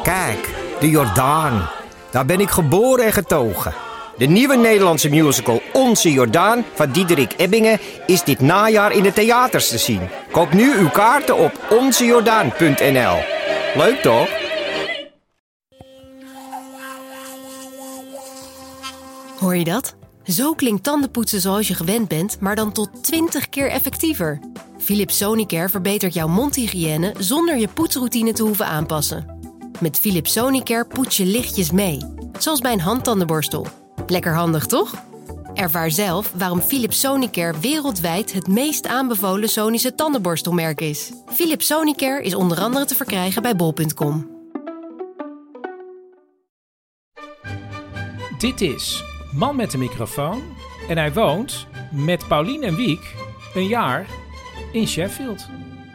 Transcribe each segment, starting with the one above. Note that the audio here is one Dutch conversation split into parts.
Kijk, de Jordaan. Daar ben ik geboren en getogen. De nieuwe Nederlandse musical Onze Jordaan van Diederik Ebbingen is dit najaar in de theaters te zien. Koop nu uw kaarten op onzejordaan.nl. Leuk toch? Hoor je dat? Zo klinkt tandenpoetsen zoals je gewend bent, maar dan tot 20 keer effectiever. Philips Sonicare verbetert jouw mondhygiëne zonder je poetsroutine te hoeven aanpassen. Met Philips Sonicare poets je lichtjes mee, zoals bij een handtandenborstel. Lekker handig, toch? Ervaar zelf waarom Philips Sonicare wereldwijd het meest aanbevolen Sonische tandenborstelmerk is. Philips Sonicare is onder andere te verkrijgen bij bol.com. Dit is Man met de microfoon en hij woont met Paulien en Wiek een jaar in Sheffield.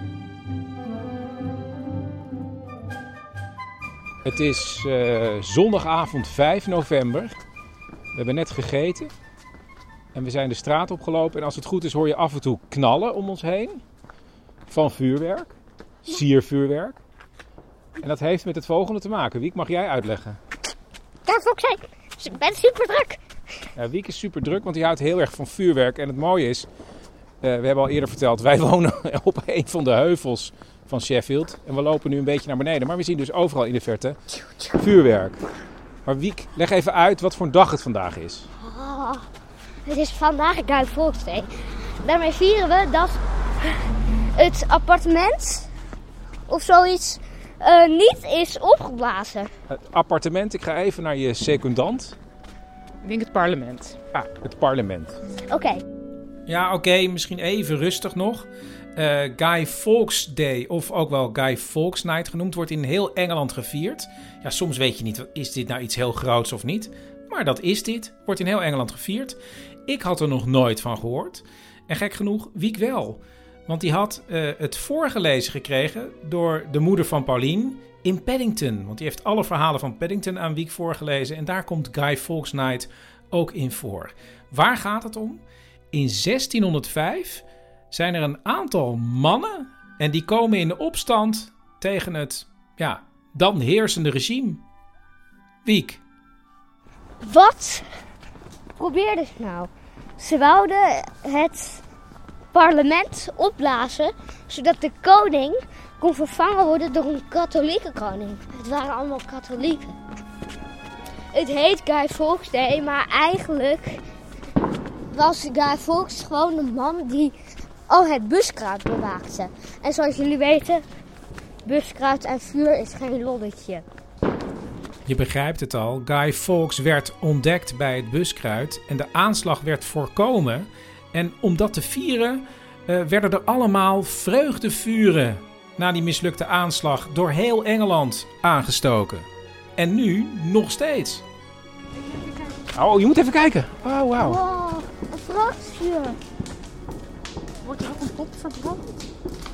Het is zondagavond 5 november. We hebben net gegeten en we zijn de straat opgelopen. En als het goed is hoor je af en toe knallen om ons heen van vuurwerk, siervuurwerk. En dat heeft met het volgende te maken. Wiek, mag jij uitleggen? Ja, Foxy, ik ben super druk. Ja, Wiek is super druk, want hij houdt heel erg van vuurwerk. En het mooie is, we hebben al eerder verteld, wij wonen op een van de heuvels van Sheffield. En we lopen nu een beetje naar beneden. Maar we zien dus overal in de verte vuurwerk. Maar Wiek, leg even uit wat voor een dag het vandaag is. Oh, het is vandaag Guy Fawkes Day. Daarmee vieren we dat het appartement of zoiets niet is opgeblazen. Het appartement, ik ga even naar je secondant. Ik denk het parlement. Ah, het parlement. Oké. Ja, oké, misschien even rustig nog. Guy Fawkes Day, of ook wel Guy Fawkes Night genoemd, wordt in heel Engeland gevierd. Ja, soms weet je niet, is dit nou iets heel groots of niet? Maar dat is dit. Wordt in heel Engeland gevierd. Ik had er nog nooit van gehoord. En gek genoeg, Wiek wel. Want die had het voorgelezen gekregen door de moeder van Paulien in Paddington. Want die heeft alle verhalen van Paddington aan Wiek voorgelezen. En daar komt Guy Fawkes Night ook in voor. Waar gaat het om? In 1605 zijn er een aantal mannen en die komen in de opstand tegen het dan heersende regime. Wiek. Wat probeerden ze nou? Ze wouden het parlement opblazen, zodat de koning kon vervangen worden door een katholieke koning. Het waren allemaal katholieken. Het heet Guy Fawkes Day, maar eigenlijk was Guy Fawkes gewoon een man die al het buskruid bewaakte. En zoals jullie weten, buskruid en vuur is geen lolletje. Je begrijpt het al, Guy Fawkes werd ontdekt bij het buskruid en de aanslag werd voorkomen. En om dat te vieren werden er allemaal vreugdevuren na die mislukte aanslag door heel Engeland aangestoken. En nu nog steeds. Oh, je moet even kijken. Oh, wauw. Wow, een vreugdevuur. Wordt er ook een pop verbrand?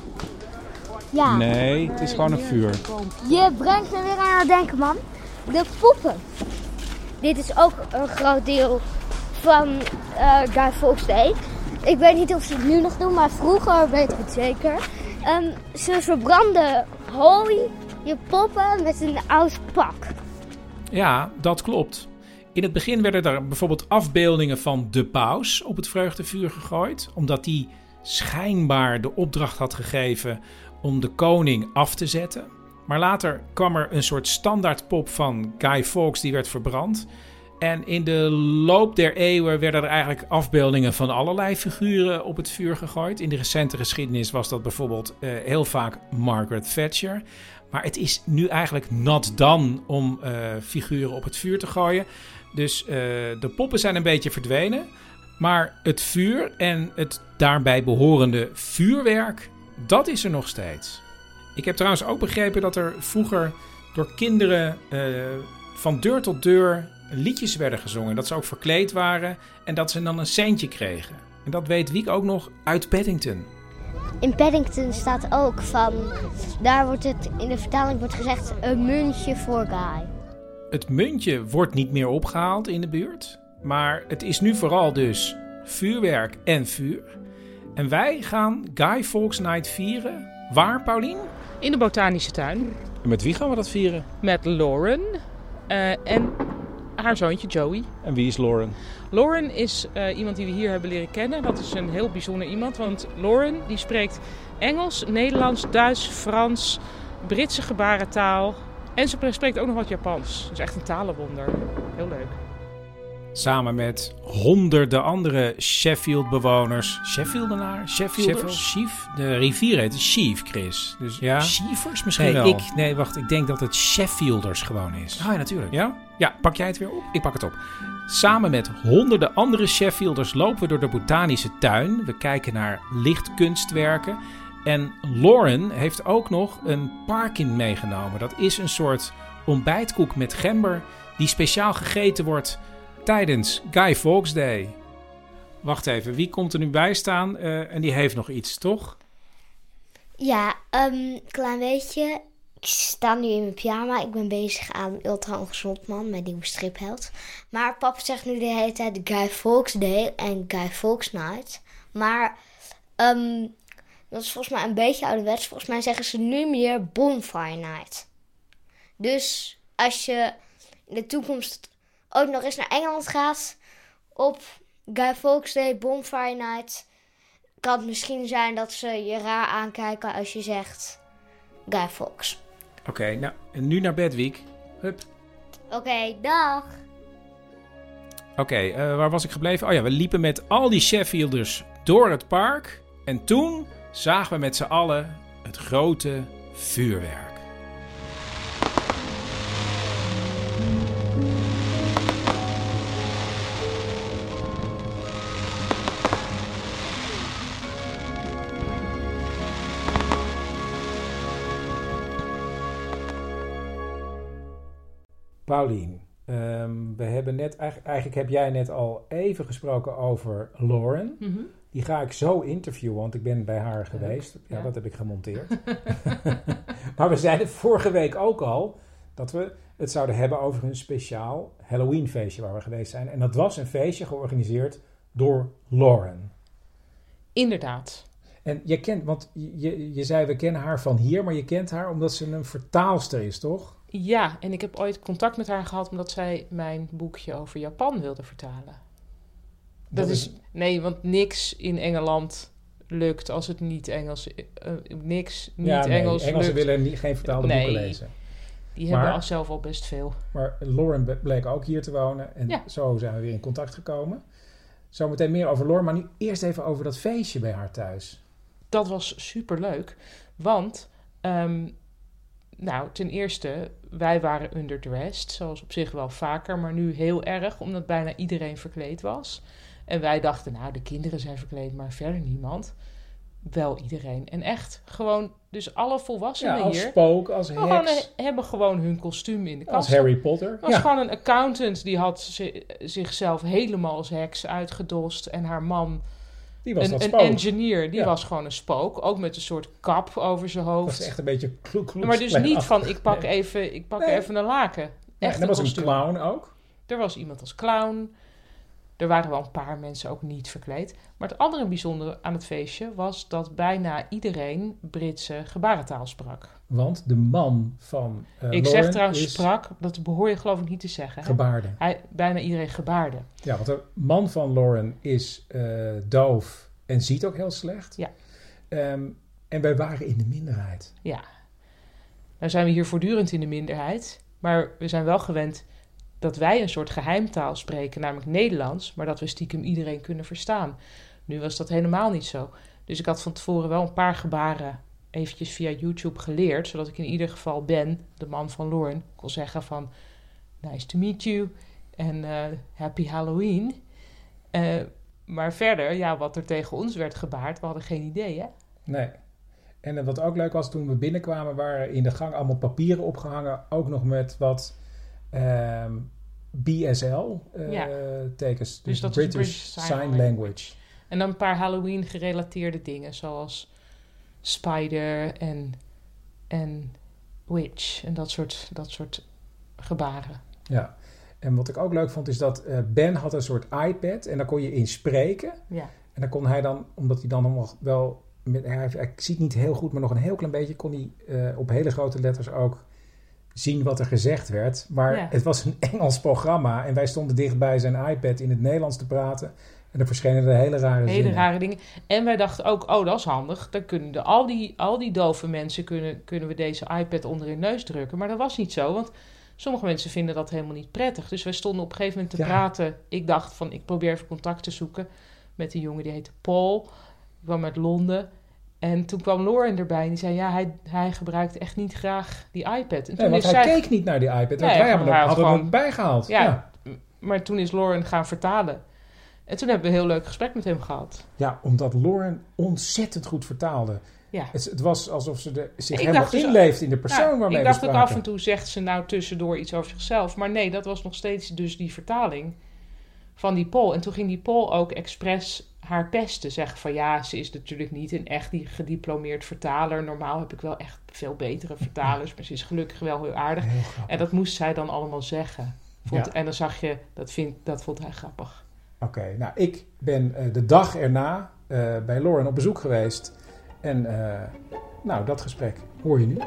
Ja. Nee, het is gewoon een vuur. Je brengt me weer aan het denken, man. De poppen. Dit is ook een groot deel van Guy Fawkes Day. Ik weet niet of ze het nu nog doen, maar vroeger weet ik het zeker. Ze verbranden hooi, je poppen met een oud pak. Ja, dat klopt. In het begin werden er bijvoorbeeld afbeeldingen van de paus op het vreugdevuur gegooid, omdat die schijnbaar de opdracht had gegeven om de koning af te zetten. Maar later kwam er een soort standaardpop van Guy Fawkes die werd verbrand. En in de loop der eeuwen werden er eigenlijk afbeeldingen van allerlei figuren op het vuur gegooid. In de recente geschiedenis was dat bijvoorbeeld heel vaak Margaret Thatcher. Maar het is nu eigenlijk not done om figuren op het vuur te gooien. Dus de poppen zijn een beetje verdwenen. Maar het vuur en het daarbij behorende vuurwerk, dat is er nog steeds. Ik heb trouwens ook begrepen dat er vroeger door kinderen van deur tot deur liedjes werden gezongen. Dat ze ook verkleed waren en dat ze dan een centje kregen. En dat weet Wiek ook nog uit Paddington. In Paddington staat ook van, daar wordt het in de vertaling wordt gezegd, een muntje voor Guy. Het muntje wordt niet meer opgehaald in de buurt. Maar het is nu vooral dus vuurwerk en vuur. En wij gaan Guy Fawkes Night vieren. Waar, Paulien? In de botanische tuin. En met wie gaan we dat vieren? Met Lauren en haar zoontje Joey. En wie is Lauren? Lauren is iemand die we hier hebben leren kennen. Dat is een heel bijzonder iemand, want Lauren die spreekt Engels, Nederlands, Duits, Frans, Britse gebarentaal en ze spreekt ook nog wat Japans. Dus echt een talenwonder. Heel leuk. Samen met honderden andere Sheffield-bewoners. Sheffielders? Chief? De rivier heet Chief, Chris. Dus ja. Chiefers misschien wel? Ik denk dat het Sheffielders gewoon is. Ah ja, natuurlijk. Ja? Ja, pak jij het weer op? Ik pak het op. Samen met honderden andere Sheffielders lopen we door de botanische tuin. We kijken naar lichtkunstwerken. En Lauren heeft ook nog een parkin meegenomen. Dat is een soort ontbijtkoek met gember die speciaal gegeten wordt tijdens Guy Fawkes Day. Wacht even, wie komt er nu bij staan? En die heeft nog iets, toch? Ja, klein beetje. Ik sta nu in mijn pyjama. Ik ben bezig aan Ultra Ongezond Man, mijn nieuwe stripheld. Maar papa zegt nu de hele tijd Guy Fawkes Day en Guy Fawkes Night. Maar dat is volgens mij een beetje ouderwets. Volgens mij zeggen ze nu meer Bonfire Night. Dus als je in de toekomst ook nog eens naar Engeland gaat op Guy Fawkes Day, Bonfire Night, kan het misschien zijn dat ze je raar aankijken als je zegt Guy Fawkes. Oké, nou, en nu naar Bedweek. Hup. Oké, dag. Oké, waar was ik gebleven? Oh ja, we liepen met al die Sheffielders door het park. En toen zagen we met z'n allen het grote vuurwerk. Paulien, we hebben net, eigenlijk heb jij net al even gesproken over Lauren. Mm-hmm. Die ga ik zo interviewen, want ik ben bij haar geweest. Ja, dat heb ik gemonteerd. Maar we zeiden vorige week ook al dat we het zouden hebben over een speciaal Halloween feestje waar we geweest zijn. En dat was een feestje georganiseerd door Lauren. Inderdaad. En je kent, want je zei we kennen haar van hier, maar je kent haar omdat ze een vertaalster is, toch? Ja, en ik heb ooit contact met haar gehad omdat zij mijn boekje over Japan wilde vertalen. Nee, want niks in Engeland lukt als het niet Engels... Engels Engelsen lukt. willen geen vertaalde boeken lezen. Die hebben al zelf al best veel. Maar Lauren bleek ook hier te wonen en zo zijn we weer in contact gekomen. Zometeen meer over Lauren, maar nu eerst even over dat feestje bij haar thuis. Dat was superleuk, want... ten eerste, wij waren underdressed, zoals op zich wel vaker, maar nu heel erg, omdat bijna iedereen verkleed was. En wij dachten, de kinderen zijn verkleed, maar verder niemand. Wel iedereen. En echt, gewoon, dus alle volwassenen hier... als spook, als heks. Hebben gewoon hun kostuum in de kast. Als Harry Potter. Het was gewoon een accountant, die had zichzelf helemaal als heks uitgedost. En haar man... Die was een engineer, die was gewoon een spook. Ook met een soort kap over zijn hoofd. Dat is echt een beetje kloek. Maar dus niet van, ik pak even een laken. En er was een clown ook. Er was iemand als clown. Er waren wel een paar mensen ook niet verkleed. Maar het andere bijzondere aan het feestje was dat bijna iedereen Britse gebarentaal sprak. Want de man van ik zeg trouwens sprak, dat behoor je geloof ik niet te zeggen. Gebaarde. Bijna iedereen gebaarde. Ja, want de man van Lauren is doof en ziet ook heel slecht. Ja. En wij waren in de minderheid. Ja. Nou zijn we hier voortdurend in de minderheid. Maar we zijn wel gewend dat wij een soort geheimtaal spreken, namelijk Nederlands, maar dat we stiekem iedereen kunnen verstaan. Nu was dat helemaal niet zo. Dus ik had van tevoren wel een paar gebaren eventjes via YouTube geleerd, zodat ik in ieder geval Ben, de man van Lauren, kon zeggen van nice to meet you en happy Halloween. Maar verder, wat er tegen ons werd gebaard, we hadden geen idee, hè? Nee. En wat ook leuk was, toen we binnenkwamen, waren in de gang allemaal papieren opgehangen, ook nog met wat BSL-tekens, dus dat British Sign Language. En dan een paar Halloween-gerelateerde dingen, zoals spider en witch en dat soort gebaren. Ja, en wat ik ook leuk vond is dat Ben had een soort iPad en daar kon je in spreken. Ja. En dan kon hij dan, omdat hij dan nog wel... Hij ziet niet heel goed, maar nog een heel klein beetje kon hij op hele grote letters ook zien wat er gezegd werd. Maar het was een Engels programma en wij stonden dichtbij zijn iPad in het Nederlands te praten. En er verschenen er hele rare dingen. En wij dachten ook, dat is handig. Dan kunnen al die dove mensen kunnen we deze iPad onder hun neus drukken. Maar dat was niet zo, want sommige mensen vinden dat helemaal niet prettig. Dus wij stonden op een gegeven moment te praten. Ik dacht van, ik probeer even contact te zoeken met een jongen die heette Paul. Ik kwam uit Londen. En toen kwam Lauren erbij en die zei, hij gebruikt echt niet graag die iPad. En toen want hij keek niet naar die iPad. Want wij hadden hem bijgehaald. Ja, maar toen is Lauren gaan vertalen. En toen hebben we een heel leuk gesprek met hem gehad. Ja, omdat Lauren ontzettend goed vertaalde. Ja. Het was alsof ze zich helemaal inleefde in de persoon waarmee we spraken. Ik dacht ook af en toe zegt ze nou tussendoor iets over zichzelf. Maar nee, dat was nog steeds dus die vertaling van die Paul. En toen ging die Paul ook expres haar pesten. Zeggen van ze is natuurlijk niet een echt gediplomeerd vertaler. Normaal heb ik wel echt veel betere vertalers. Maar ze is gelukkig wel heel aardig. En dat moest zij dan allemaal zeggen. En dan zag je, dat vond hij grappig. Oké, nou ik ben de dag erna bij Lauren op bezoek geweest. En dat gesprek hoor je nu.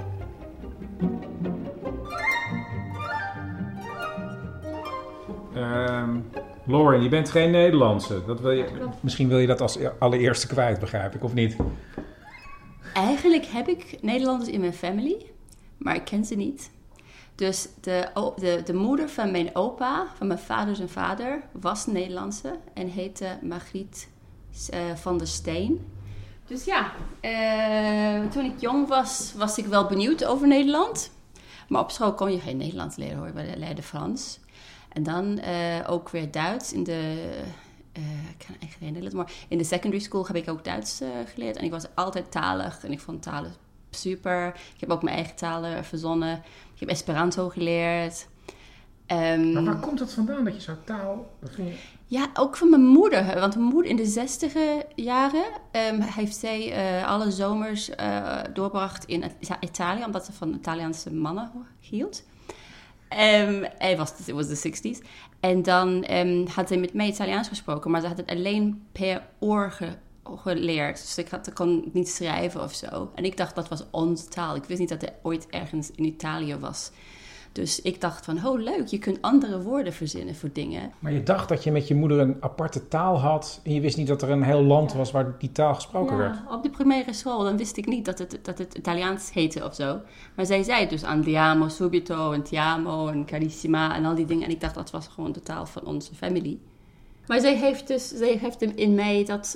Lauren, je bent geen Nederlandse. Misschien wil je dat als allereerste kwijt, begrijp ik, of niet? Eigenlijk heb ik Nederlanders in mijn family, maar ik ken ze niet. Dus de moeder van mijn opa, van mijn vader zijn vader, was een Nederlandse en heette Margriet van der Steen. Dus toen ik jong was ik wel benieuwd over Nederland. Maar op school kon je geen Nederlands leren hoor, we leerden Frans. En dan ook weer Duits in de... ik kan echt geen Nederlands, maar in de secondary school heb ik ook Duits geleerd. En ik was altijd talig en ik vond talen super. Ik heb ook mijn eigen talen verzonnen. Ik heb Esperanto geleerd. Maar waar komt het vandaan dat je zo taal... Ja, ook van mijn moeder. Want mijn moeder in de 60e jaren heeft zij alle zomers doorgebracht in Italië. Omdat ze van Italiaanse mannen hield. Het was de 60s. En dan had zij met mij Italiaans gesproken. Maar ze had het alleen per oor geleerd. Dus ik kon niet schrijven of zo. En ik dacht dat was onze taal. Ik wist niet dat er ooit ergens in Italië was. Dus ik dacht van, leuk, je kunt andere woorden verzinnen voor dingen. Maar je dacht dat je met je moeder een aparte taal had... en je wist niet dat er een heel land was waar die taal gesproken werd. Op de primaire school, dan wist ik niet dat het Italiaans heette of zo. Maar zij zei dus andiamo subito en ti amo en carissima en al die dingen. En ik dacht, dat was gewoon de taal van onze familie. Maar zij heeft in mij dat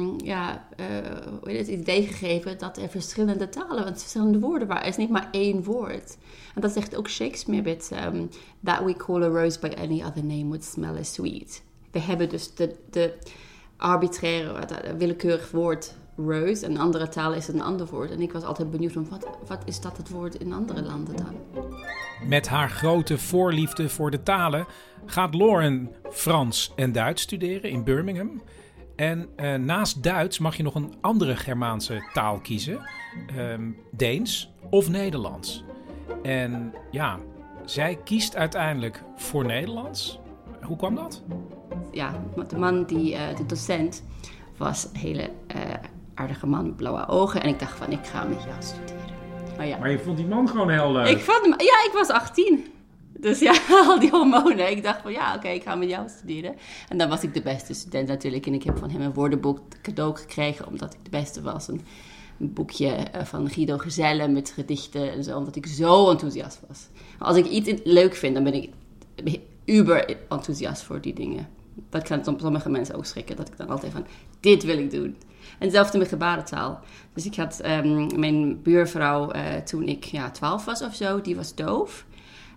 het idee gegeven dat er verschillende talen, want verschillende woorden waren. Er is niet maar één woord. En dat zegt ook Shakespeare met that we call a rose by any other name would smell as sweet. We hebben dus de arbitraire, willekeurig woord rose. En in andere talen is het een ander woord. En ik was altijd benieuwd van wat is dat het woord in andere landen dan? Met haar grote voorliefde voor de talen gaat Lauren Frans en Duits studeren in Birmingham. En naast Duits mag je nog een andere Germaanse taal kiezen. Deens of Nederlands. En zij kiest uiteindelijk voor Nederlands. Hoe kwam dat? Ja, de man de docent, was een hele aardige man met blauwe ogen. En ik dacht van, ik ga met jou studeren. Maar je vond die man gewoon heel leuk. Ik was 18. Dus al die hormonen. Ik dacht van, oké, ik ga met jou studeren. En dan was ik de beste student natuurlijk. En ik heb van hem een woordenboek cadeau gekregen, omdat ik de beste was. Een boekje van Guido Gezelle met gedichten en zo, omdat ik zo enthousiast was. Als ik iets leuk vind, dan ben ik uber enthousiast voor die dingen. Dat kan sommige mensen ook schrikken, dat ik dan altijd van, dit wil ik doen. En hetzelfde met gebarentaal. Dus ik had mijn buurvrouw toen ik 12 was of zo, die was doof.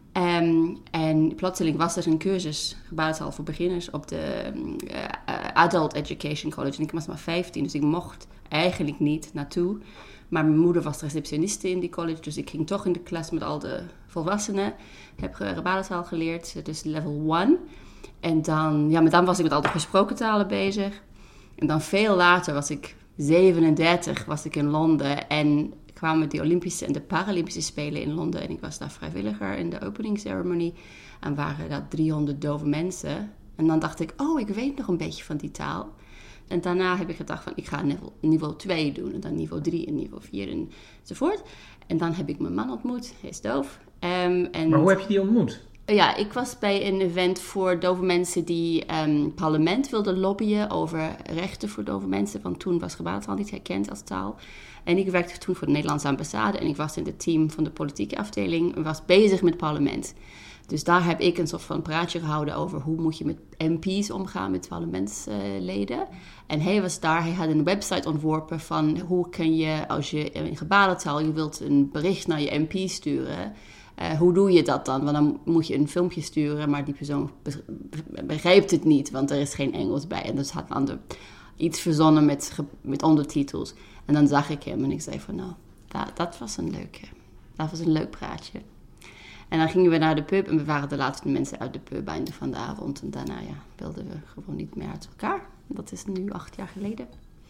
En plotseling was er een cursus gebarentaal voor beginners op de Adult Education College. En ik was maar 15, dus ik mocht eigenlijk niet naartoe. Maar mijn moeder was receptioniste in die college, dus ik ging toch in de klas met al de volwassenen. Heb gebarentaal geleerd, dus level 1. En dan was ik met al de gesproken talen bezig. En dan veel later was ik 37, was ik in Londen en kwamen de Olympische en de Paralympische Spelen in Londen. En ik was daar vrijwilliger in de opening ceremony. En waren dat 300 dove mensen. En dan dacht ik, ik weet nog een beetje van die taal. En daarna heb ik gedacht van, ik ga niveau 2 doen. En dan niveau 3 en niveau 4 enzovoort. En dan heb ik mijn man ontmoet. Hij is doof. Maar hoe heb je die ontmoet? Ja, ik was bij een event voor dove mensen die parlement wilden lobbyen over rechten voor dove mensen. Want toen was gebarentaal niet erkend als taal. En ik werkte toen voor de Nederlandse ambassade en ik was in het team van de politieke afdeling en was bezig met het parlement. Dus daar heb ik een soort van praatje gehouden over hoe moet je met MP's omgaan, met parlementsleden. En hij was daar, hij had een website ontworpen van hoe kun je, als je in gebarentaal, je wilt een bericht naar je MP sturen. Hoe doe je dat dan? Want dan moet je een filmpje sturen, maar die persoon begrijpt het niet, want er is geen Engels bij. En dus had dan iets verzonnen met ondertitels. En dan zag ik hem en ik zei van, nou, dat was een leuk praatje. En dan gingen we naar de pub en we waren de laatste mensen uit de pub einde van de avond. En daarna wilden we gewoon niet meer uit elkaar. Dat is nu 8 jaar geleden.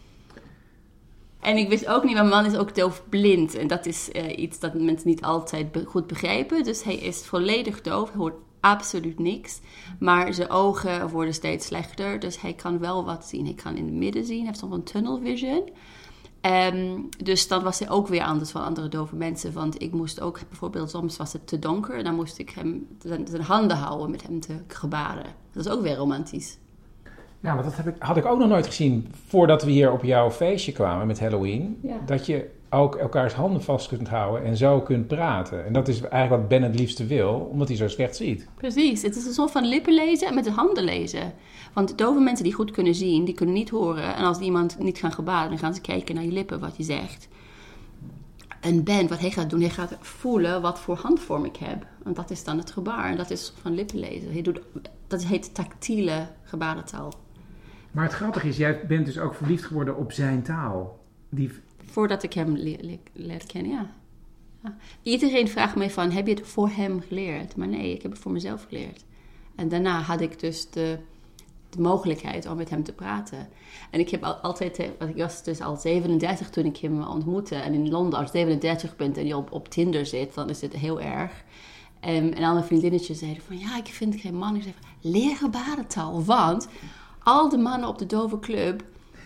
En ik wist ook niet, mijn man is ook doofblind. En dat is iets dat mensen niet altijd goed begrijpen. Dus hij is volledig doof, hij hoort absoluut niks. Maar zijn ogen worden steeds slechter. Dus hij kan wel wat zien. Hij kan in het midden zien, hij heeft soms een tunnel vision. Dus dan was hij ook weer anders van andere dove mensen. Want ik moest ook, bijvoorbeeld soms was het te donker. En dan moest ik hem zijn handen houden met hem te gebaren. Dat is ook weer romantisch. Ja, maar dat had ik ook nog nooit gezien voordat we hier op jouw feestje kwamen met Halloween. Ja. Dat je ook elkaars handen vast kunt houden en zo kunt praten. En dat is eigenlijk wat Ben het liefste wil, omdat hij zo slecht ziet. Precies, het is een soort van lippen lezen en met de handen lezen. Want dove mensen die goed kunnen zien, die kunnen niet horen. En als iemand niet kan gebaren, dan gaan ze kijken naar je lippen, wat je zegt. En Ben, wat hij gaat doen, hij gaat voelen wat voor handvorm ik heb. En dat is dan het gebaar. En dat is van lippen lezen. Dat heet tactiele gebarentaal. Maar het grappige is, jij bent dus ook verliefd geworden op zijn taal. Voordat ik hem leerde kennen, ja. Iedereen vraagt mij van, heb je het voor hem geleerd? Maar nee, ik heb het voor mezelf geleerd. En daarna had ik dus de mogelijkheid om met hem te praten. En ik heb altijd, ik was dus al 37 toen ik hem ontmoette. En in Londen, als je 37 bent en je op Tinder zit, dan is het heel erg. En alle vriendinnetjes zeiden van, ja, ik vind geen man. Ik zei van, leer gebarentaal, want al de mannen op de dove club,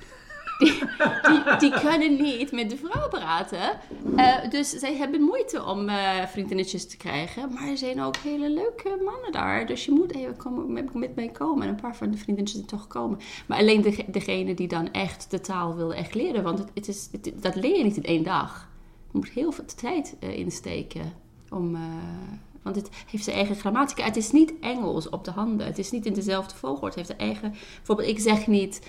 die kunnen niet met de vrouw praten. Dus zij hebben moeite om vriendinnetjes te krijgen. Maar er zijn ook hele leuke mannen daar. Dus je moet even met mij komen. En een paar van de vriendinnetjes zijn toch komen. Maar alleen degene die dan echt de taal wil echt leren. Want dat leer je niet in 1 dag. Je moet heel veel tijd insteken want het heeft zijn eigen grammatica. Het is niet Engels op de handen. Het is niet in dezelfde volgorde. Het heeft zijn eigen... Bijvoorbeeld, ik zeg niet...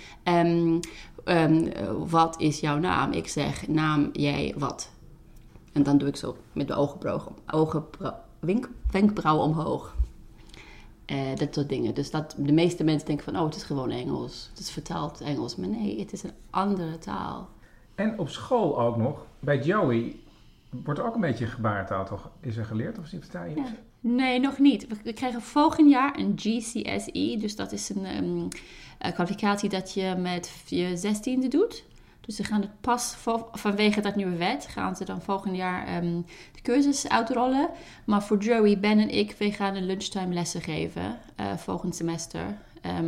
wat is jouw naam? Ik zeg, naam jij wat? En dan doe ik zo met de wenkbrauw omhoog. Dat soort dingen. Dus de meeste mensen denken van, het is gewoon Engels. Het is vertaald Engels. Maar nee, het is een andere taal. En op school ook nog, bij Joey... Wordt er ook een beetje gebarentaal toch? Is er geleerd of sta je? Ja. Nee, nog niet. We krijgen volgend jaar een GCSE. Dus dat is een kwalificatie dat je met je 16e doet. Dus ze gaan het pas vanwege dat nieuwe wet... gaan ze dan volgend jaar de cursus uitrollen. Maar voor Joey, Ben en ik... wij gaan een lunchtime lessen geven volgend semester.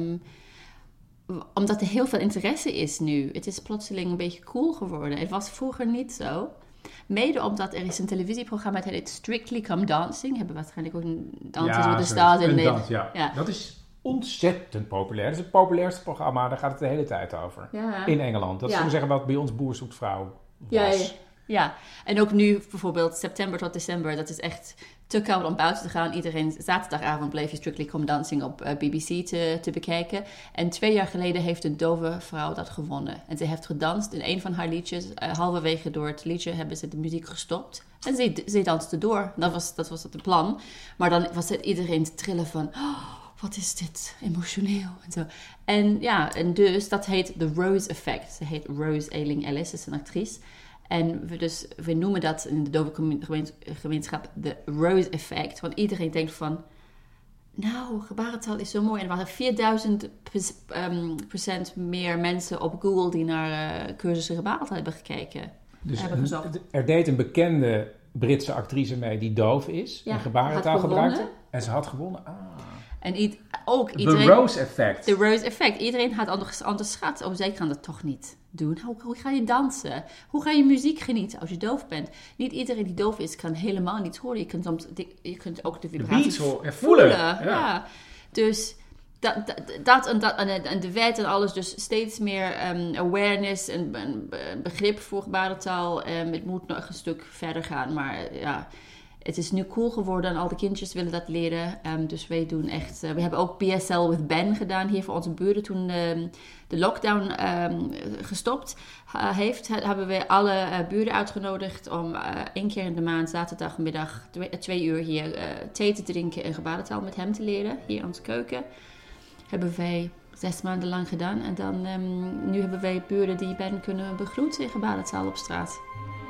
Omdat er heel veel interesse is nu. Het is plotseling een beetje cool geworden. Het was vroeger niet zo... Mede omdat er is een televisieprogramma, het heet Strictly Come Dancing. Hebben we waarschijnlijk ook een Dancing with the Stars in Nederland. Ja. Dat is ontzettend populair. Dat is het populairste programma, daar gaat het de hele tijd over. Ja. In Engeland. Dat zullen we zeggen wat bij ons Boer zoekt vrouw was. Ja, en ook nu bijvoorbeeld september tot december, dat is echt te koud om buiten te gaan. Iedereen, zaterdagavond bleef je Strictly Come Dancing op BBC te bekijken. En 2 jaar geleden heeft een dove vrouw dat gewonnen. En ze heeft gedanst in een van haar liedjes. Halverwege door het liedje hebben ze de muziek gestopt. En ze danste door. Dat was het plan. Maar dan was het iedereen te trillen van... wat is dit emotioneel en zo. En dus dat heet The Rose Effect. Ze heet Rose Ayling-Ellis, is een actrice. En we noemen dat in de dove gemeenschap de Rose Effect. Want iedereen denkt van... nou, gebarentaal is zo mooi. En er waren 4000% meer mensen op Google... die naar cursussen gebarentaal hebben gekeken. Dus er deed een bekende Britse actrice mee die doof is... en gebarentaal gebruikte. En ze had gewonnen. En ook iedereen... De Rose effect. De Rose effect. Iedereen had onderschat. Oh, zij kan dat toch niet doen. Hoe ga je dansen? Hoe ga je muziek genieten als je doof bent? Niet iedereen die doof is, kan helemaal niets horen. Je kunt ook de vibraties voelen. Ja. Dus dat en de wet en alles. Dus steeds meer awareness en begrip voor gebarentaal. Het moet nog een stuk verder gaan. Maar ja... Het is nu cool geworden en al de kindjes willen dat leren. Dus wij doen echt... we hebben ook BSL with Ben gedaan hier voor onze buren. Toen de lockdown gestopt heeft, hebben we alle buren uitgenodigd om 1 keer in de maand, zaterdagmiddag, 2 uur hier thee te drinken en gebarentaal met hem te leren. Hier in onze keuken. Hebben wij 6 maanden lang gedaan. En dan nu hebben wij buren die Ben kunnen begroeten in gebarentaal op straat.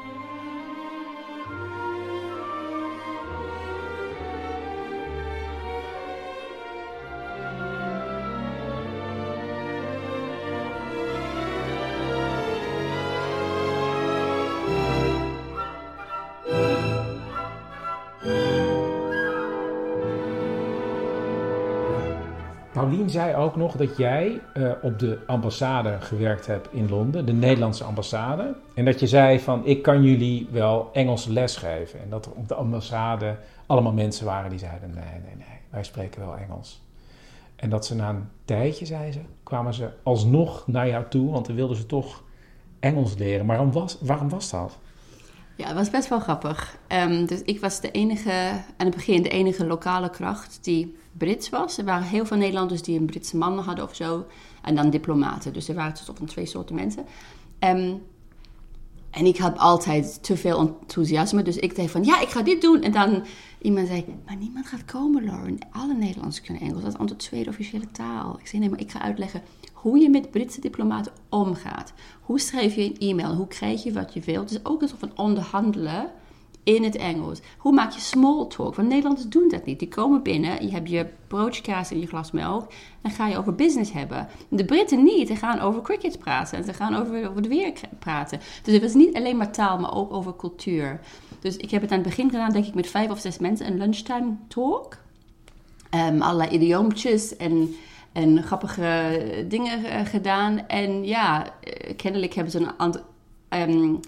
Paulien zei ook nog dat jij op de ambassade gewerkt hebt in Londen, de Nederlandse ambassade. En dat je zei van, ik kan jullie wel Engels lesgeven. En dat er op de ambassade allemaal mensen waren die zeiden, nee, wij spreken wel Engels. En dat ze na een tijdje, zei ze, kwamen ze alsnog naar jou toe, want dan wilden ze toch Engels leren. Maar waarom was dat? Ja, het was best wel grappig. Dus ik was aan het begin de enige lokale kracht die Brits was. Er waren heel veel Nederlanders die een Britse man hadden of zo. En dan diplomaten. Dus er waren toch van 2 soorten mensen. En ik had altijd te veel enthousiasme. Dus ik dacht van, ja, ik ga dit doen. En dan iemand zei, maar niemand gaat komen, Lauren. Alle Nederlanders kunnen Engels. Dat is onze tweede officiële taal. Ik zei, nee, maar ik ga uitleggen hoe je met Britse diplomaten omgaat. Hoe schrijf je een e-mail? Hoe krijg je wat je wilt? Dus ook een soort van onderhandelen in het Engels. Hoe maak je small talk? Want Nederlanders doen dat niet. Die komen binnen, je hebt je broodje kaas en je glas melk. Dan ga je over business hebben. De Britten niet. Ze gaan over cricket praten. En ze gaan over het weer praten. Dus het was niet alleen maar taal, maar ook over cultuur. Dus ik heb het aan het begin gedaan, denk ik, met 5 of 6 mensen. Een lunchtime talk. Allerlei idioompjes en grappige dingen gedaan. En ja, kennelijk hebben ze aan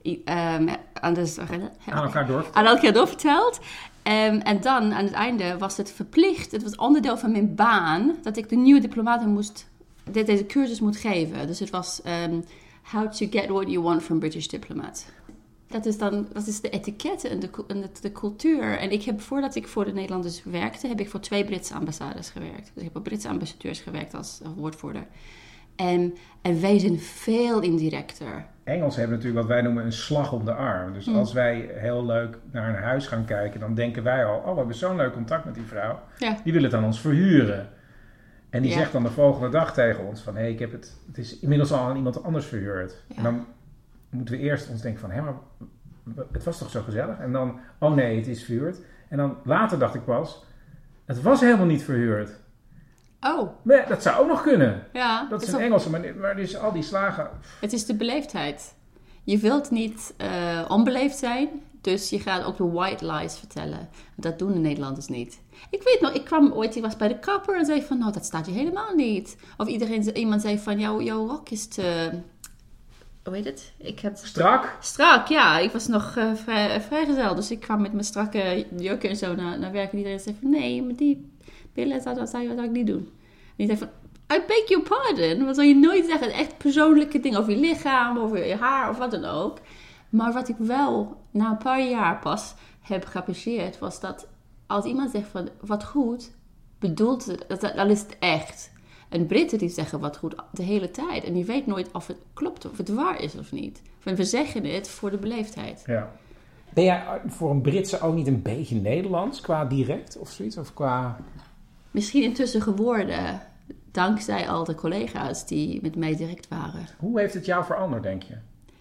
elkaar doorverteld. En dan aan het einde was het verplicht. Het was onderdeel van mijn baan dat ik de nieuwe diplomaten deze cursus moet geven. Dus het was how to get what you want from British diplomats. Dat is de etiketten en de cultuur. En voordat ik voor de Nederlanders werkte, heb ik voor 2 Britse ambassades gewerkt. Dus ik heb voor Britse ambassadeurs gewerkt als woordvoerder. En wij zijn veel indirecter. Engels hebben natuurlijk wat wij noemen een slag om de arm. Dus als wij heel leuk naar een huis gaan kijken, dan denken wij al, we hebben zo'n leuk contact met die vrouw. Ja. Die wil het aan ons verhuren. En die zegt dan de volgende dag tegen ons van, ik heb het is inmiddels al aan iemand anders verhuurd. Ja. En dan moeten we eerst ons denken van, maar het was toch zo gezellig? En dan, nee, het is verhuurd. En dan later dacht ik pas, het was helemaal niet verhuurd. Oh. Maar dat zou ook nog kunnen. Ja. Dat is een Engelse, maar dus al die slagen. Het is de beleefdheid. Je wilt niet onbeleefd zijn, dus je gaat ook de white lies vertellen. Dat doen de Nederlanders niet. Ik weet nog, ik was bij de kapper en zei van, dat staat je helemaal niet. Of iemand zei van, jouw rok is te... Hoe heet het? Strak? Strak, ja. Ik was nog vrijgezel, dus ik kwam met mijn strakke jurken en zo naar werk. En iedereen zei van, nee, maar die billen zou ik niet doen. En die zei van, I beg your pardon. Wat zou je nooit zeggen? Echt persoonlijke dingen over je lichaam, over je haar of wat dan ook. Maar wat ik wel na een paar jaar pas heb geapprecieerd, was dat als iemand zegt van, wat goed, bedoelt het, dan is het echt. En Britten die zeggen wat goed de hele tijd. En je weet nooit of het klopt, of het waar is of niet. We zeggen het voor de beleefdheid. Ja. Ben jij voor een Britse ook niet een beetje Nederlands qua direct of zoiets? Of qua... Misschien intussen geworden, dankzij al de collega's die met mij direct waren. Hoe heeft het jou veranderd, denk je?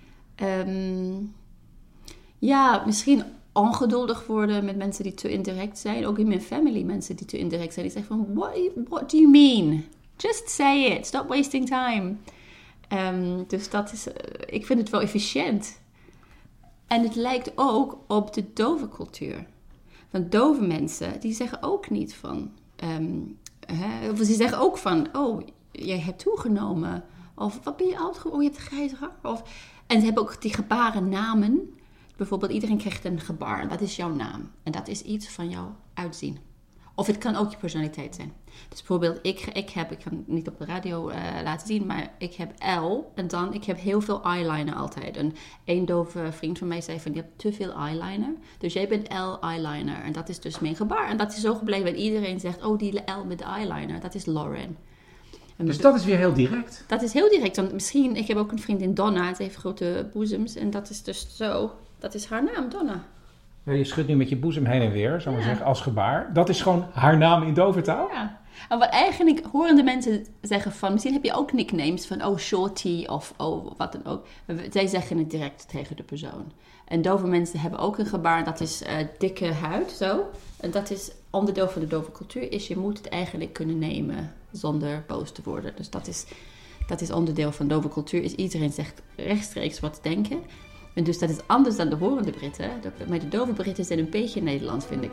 Ja, misschien ongeduldig worden met mensen die te indirect zijn. Ook in mijn family mensen die te indirect zijn. Die zeggen van, what do you mean? Just say it. Stop wasting time. Dus dat is, ik vind het wel efficiënt. En het lijkt ook op de dove cultuur. Want dove mensen, die zeggen ook niet van... Ze zeggen ook van, jij hebt toegenomen. Of wat ben je oud geworden? Je hebt grijs haar. En ze hebben ook die gebaren namen. Bijvoorbeeld, iedereen krijgt een gebaar. Dat is jouw naam. En dat is iets van jouw uitzien. Of het kan ook je personaliteit zijn. Dus bijvoorbeeld, ik kan het niet op de radio laten zien, maar ik heb L. En dan, ik heb heel veel eyeliner altijd. En een dove vriend van mij zei van, je hebt te veel eyeliner. Dus jij bent L-eyeliner. En dat is dus mijn gebaar. En dat is zo gebleven. En iedereen zegt, die L met de eyeliner, dat is Lauren. Dus dat is weer heel direct? Dat is heel direct. Want misschien, ik heb ook een vriendin Donna, ze heeft grote boezems. En dat is dus zo, dat is haar naam, Donna. Ja, je schudt nu met je boezem heen en weer, zou ik maar zeggen, als gebaar. Dat is gewoon haar naam in Dovertaal? Ja. En wat eigenlijk horen de mensen zeggen van, misschien heb je ook nicknames van, shorty of wat dan ook. Zij zeggen het direct tegen de persoon. En dove mensen hebben ook een gebaar, dat is dikke huid, zo. En dat is onderdeel van de dove cultuur, is je moet het eigenlijk kunnen nemen zonder boos te worden. Dus dat is onderdeel van dove cultuur, is iedereen zegt rechtstreeks wat te denken. En dus dat is anders dan de horende Britten. Maar de dove Britten zijn een beetje Nederland, vind ik.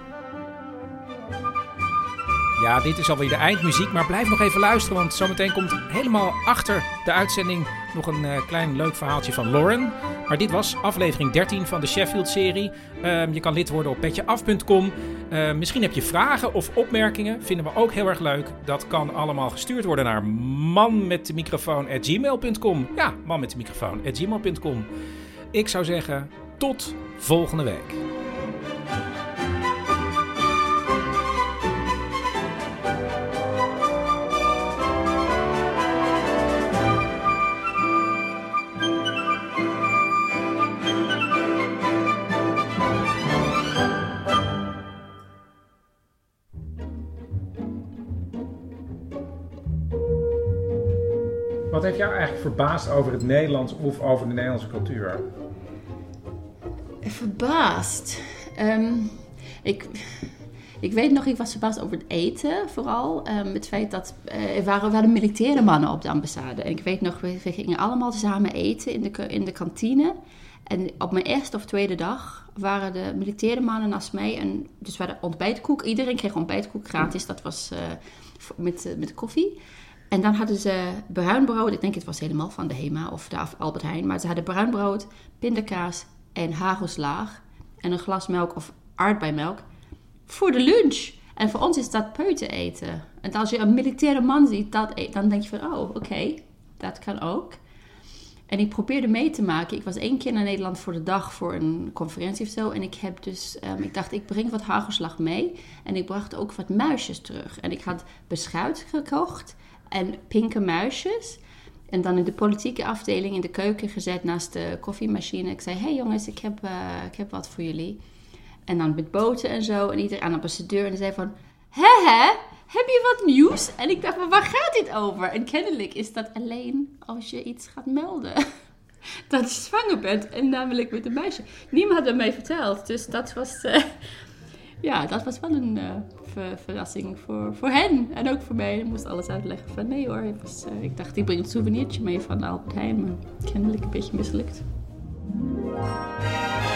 Ja, dit is alweer de eindmuziek, maar blijf nog even luisteren, want zometeen komt helemaal achter de uitzending nog een klein leuk verhaaltje van Lauren. Maar dit was aflevering 13 van de Sheffield-serie. Je kan lid worden op petjeaf.com. Misschien heb je vragen of opmerkingen, vinden we ook heel erg leuk. Dat kan allemaal gestuurd worden naar manmetdemicrofoon@gmail.com. Ja, manmetdemicrofoon@gmail.com. Ik zou zeggen, tot volgende week. Wat heeft jou eigenlijk verbaasd over het Nederlands of over de Nederlandse cultuur? Verbaasd? Ik weet nog, ik was verbaasd over het eten vooral. Het feit dat we hadden militaire mannen op de ambassade. En ik weet nog, we gingen allemaal samen eten in de kantine. En op mijn eerste of tweede dag waren de militaire mannen naast mij. En dus we hadden ontbijtkoek. Iedereen kreeg ontbijtkoek gratis. Dat was met koffie. En dan hadden ze bruinbrood. Ik denk het was helemaal van de Hema of de Albert Heijn. Maar ze hadden bruinbrood, pindakaas en hagelslaag. En een glas melk of aardbeimelk voor de lunch. En voor ons is dat peutereten. En als je een militaire man ziet dan denk je van, oké, dat kan ook. En ik probeerde mee te maken. Ik was 1 keer naar Nederland voor de dag voor een conferentie of zo. En ik heb dus, ik dacht, ik breng wat hagelslag mee. En ik bracht ook wat muisjes terug. En ik had beschuit gekocht en pinke muisjes. En dan in de politieke afdeling in de keuken gezet naast de koffiemachine. Ik zei, hey jongens, ik heb wat voor jullie. En dan met boten en zo. En iedereen aan de ambassadeur. En die zei van, heb je wat nieuws? En ik dacht, maar waar gaat dit over? En kennelijk is dat alleen als je iets gaat melden. Dat je zwanger bent. En namelijk met een meisje. Niemand had het mij verteld. Dus dat was, dat was wel een verrassing voor hen. En ook voor mij. Ik moest alles uitleggen van, nee hoor. Ik dacht, ik breng een souvenirtje mee van Albert Heijn. Maar kennelijk een beetje mislukt.